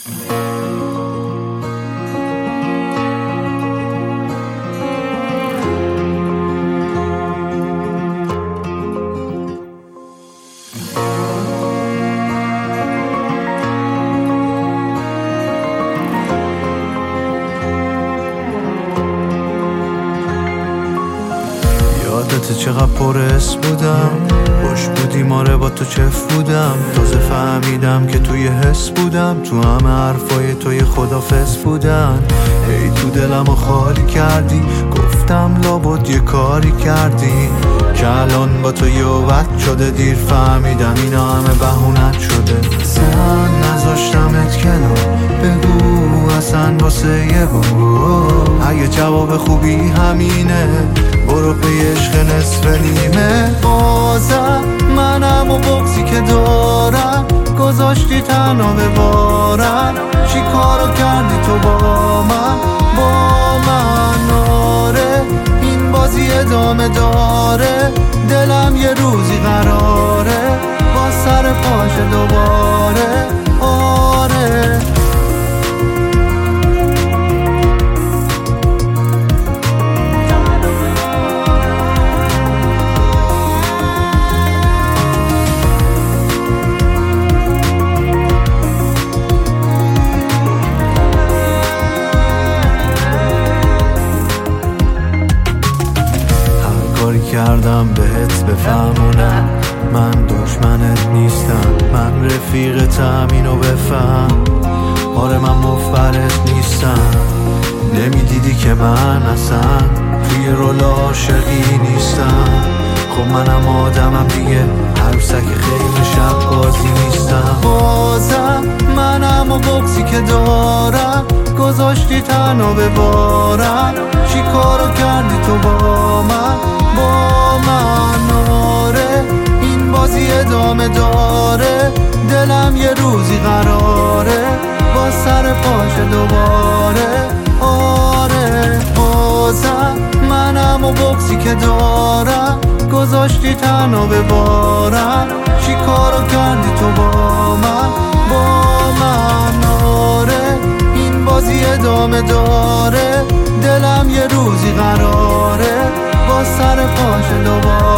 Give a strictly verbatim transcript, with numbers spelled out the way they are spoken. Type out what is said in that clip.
یادت چقدر پرس بودم، خوش بودی ماره با تو چف بودم. تازه فهمیدم که توی حس بودم، تو همه حرفای توی خدافظ بودن. ای تو دلمو خالی کردی، گفتم لابد یه کاری کردی که الان با تو یوبت شده. دیر فهمیدم اینا همه بهونت شده. اصلا نذاشتمت کنار، بگو اصلا واسه یه بار. اگه جواب خوبی همینه برو پی عشق نصف نیمه. بازم منم و بغضی که دارم گذاشتی تنها ببارم. چی کارو کردی تو با من، با من؟ آره این بازی ادامه داره، دلم یه روزی قراره با سر پاش دوباره. آره کردم بهت بفهمونم من دشمنت نیستم، من رفیقتم اینو بفهم. آره من مفبرت نیستم، نمیدیدی که من اصلا توی رول عاشقی نیستم. خب منم آدمم دیگه، عروسک خیلی شب بازی نیستم. بازم منم و بغضی که دارم گذاشتی تنها ببارم. چی کارو کردی تو با من، با من؟ آره این بازی ادامه داره، دلم یه روزی قراره با سر پاش دوباره. آره بازم منم و بغضی که دارم گذاشتی تنها ببارم. چی کارو کردی تو با من، با من؟ آره این بازی ادامه داره، دلم یه روزی قراره با سر پاش دوباره.